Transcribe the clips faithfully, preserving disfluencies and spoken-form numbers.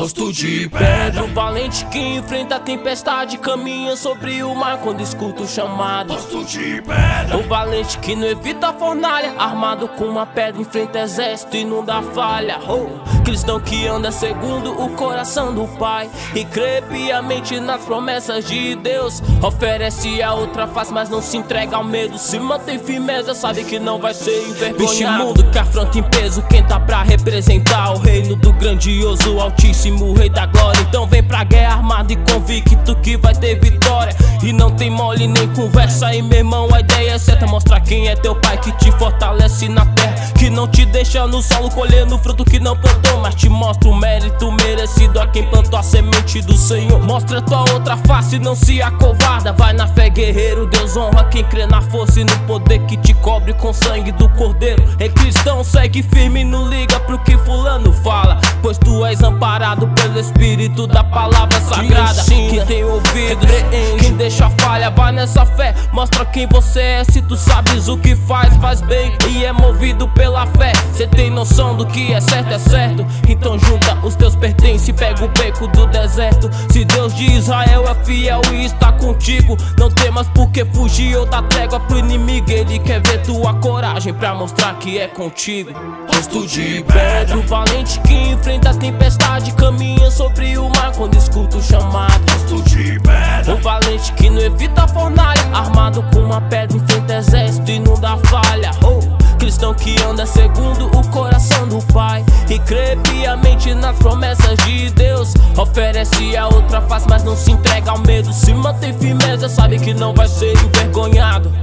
rosto de pedra. O valente que enfrenta a tempestade caminha sobre o mar quando escuta o chamado. Rosto de pedra. O valente que não evita a fornalha, armado com uma pedra enfrenta exército e não dá falha. Oh, cristão que anda segundo o coração do Pai e crê piamente nas promessas de Deus. Oferece a outra face, mas não se entrega ao medo. Se mantém firmeza, sabe que não vai ser envergonhado. Este mundo que afronta em peso, quem tá pra representar o reino do grandioso, altíssimo Rei da glória. Então vem pra guerra armado e convicto que vai ter vitória. E não tem mole nem conversa aí, meu irmão, a ideia é certa. Mostrar quem é teu pai que te fortalece na terra, que não te deixa no solo colhendo fruto que não plantou, mas te mostra o mérito merecido a quem plantou a semente do Senhor. Mostra tua outra face, não se acovarda. Vai na fé, guerreiro, Deus honra quem crê na força e no poder que te cobre com sangue do cordeiro. É cristão, segue firme, não liga pro que fulano fala, pois tu és amparado pelo Espírito da palavra sagrada. Quem tem ouvido, quem deixa falha, vai nessa fé, mostra quem você é. Se tu sabes o que faz, faz bem e é movido pela fé. Cê tem noção do que é certo, é certo. Então junta os teus pertences e pega o beco do deserto. Se Deus de Israel é fiel e está contigo, não temas porque fugir ou dar trégua pro inimigo. Ele quer ver tua coragem pra mostrar que é contigo. Rosto de pedra. O valente que enfrenta a tempestade caminha sobre o mar quando escuta o chamado. Rosto de pedra. O valente que não evita a fornalha, armado com uma pedra enfrenta exército e não dá falha. Oh, cristão que anda segundo o coração do Pai e crê piamente nas promessas de Deus. Oferece a outra face, mas não se entrega ao medo. Se mantém firmeza, sabe que não vai ser envergonhado,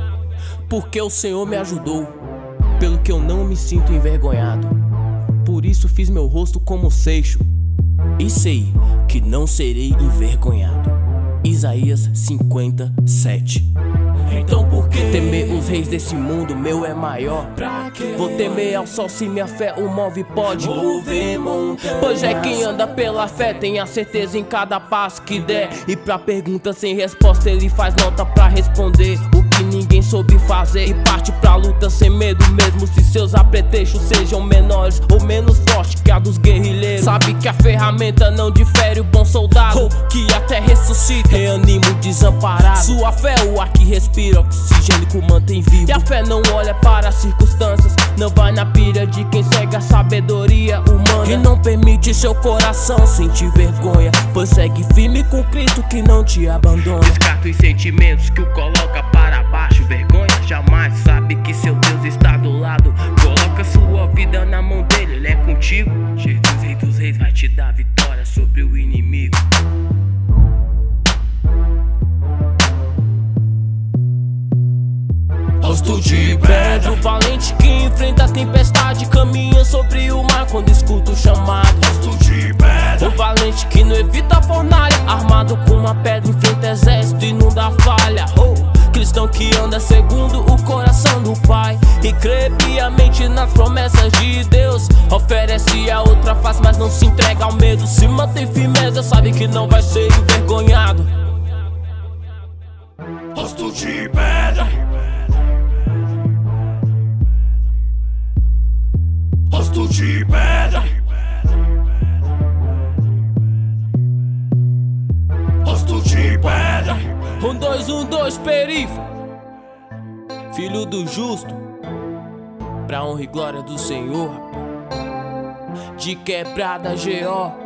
porque o Senhor me ajudou, pelo que eu não me sinto envergonhado. Por isso fiz meu rosto como seixo e sei que não serei envergonhado. Isaías cinquenta, sete. Então por que temer os reis desse mundo, meu é maior? Vou temer ao sol se minha fé o move, pode mover montanhas. Pois é quem anda pela fé tem a certeza em cada passo que der. E pra pergunta sem resposta ele faz nota pra responder o que ninguém soube fazer. E parte pra luta sem medo, mesmo se seus apetrechos sejam menores ou menos fortes que a dos guerrilheiros. Sabe que a ferramenta não difere o bom soldado, oh, que até ressuscita, reanima o desamparado. Sua fé é o ar que respira, oxigênio que o mantém vivo. E a fé não olha para as circunstâncias, não vai na pilha de quem segue a sabedoria humana. E não permite seu coração sentir vergonha, pois segue firme com Cristo que não te abandona. Descarta os sentimentos que o coloca para baixo. Vergonha jamais, sabe que seu Deus está do lado. Coloca sua vida na mão dele, ele é contigo. Jesus, Rei dos Reis, vai te dar vitória sobre o inimigo. Rosto de pedra. O valente que enfrenta a tempestade caminha sobre o mar quando escuta o chamado. Rosto de pedra. O valente que não evita a fornalha, armado com uma pedra enfrenta exército e não dá falha. Oh, cristão que anda segundo o coração do Pai e crê piamente nas promessas de Deus. Oferece a outra face, mas não se entrega ao medo. Se mantém firmeza, sabe que não vai ser envergonhado. Rosto de pedra. Rosto de pedra. Rosto de pedra. Um, dois, um, dois, perifa, filho do justo, pra honra e glória do Senhor. De quebrada G O